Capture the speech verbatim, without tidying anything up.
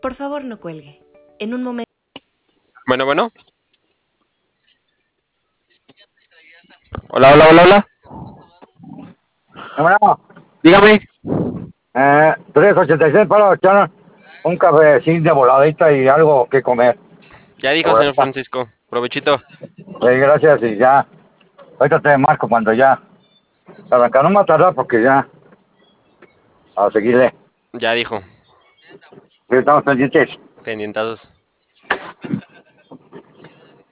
Por favor, no cuelgue. En un momento. Bueno, bueno. Hola, hola, hola, hola. Bueno, Dígame. eh, tres ochenta y seis para echar un cafecín de voladita y algo que comer. Ya dijo, señor Voladita. Francisco. Provechito. Sí, gracias y ya. Ahorita te marco cuando ya. Arrancar no me va a tardar porque ya. A seguirle. Ya dijo. Sí, estamos pendientes. Pendientazos.